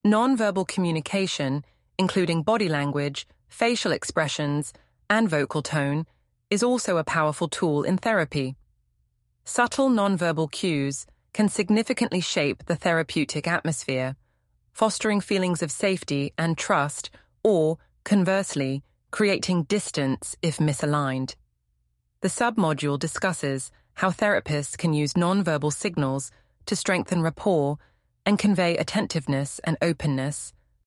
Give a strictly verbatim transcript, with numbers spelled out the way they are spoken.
Nonverbal communication, including body language, facial expressions, and vocal tone, is also a powerful tool in therapy. Subtle nonverbal cues can significantly shape the therapeutic atmosphere, fostering feelings of safety and trust, or, conversely, creating distance if misaligned. The submodule discusses how therapists can use nonverbal signals to strengthen rapport and convey attentiveness and openness,